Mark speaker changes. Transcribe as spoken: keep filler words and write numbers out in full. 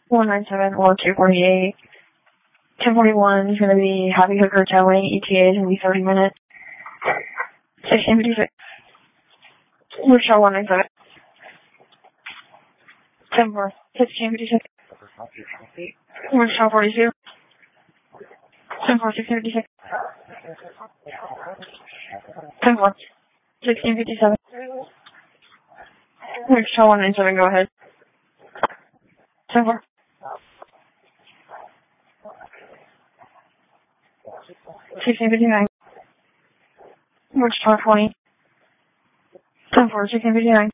Speaker 1: one nine seven, one two forty-eight. ten forty-one is going to be Happy Hooker towing. E T A is going to be thirty minutes. sixteen fifty-six. Wichita one nine seven. ten four. sixteen fifty-six. Wichita forty-two. ten four. sixteen fifty-six. ten four. sixteen fifty-seven. Wichita one nine seven, go ahead. ten four. sixteen fifty-nine. Wichita twenty. ten four. sixteen fifty-nine.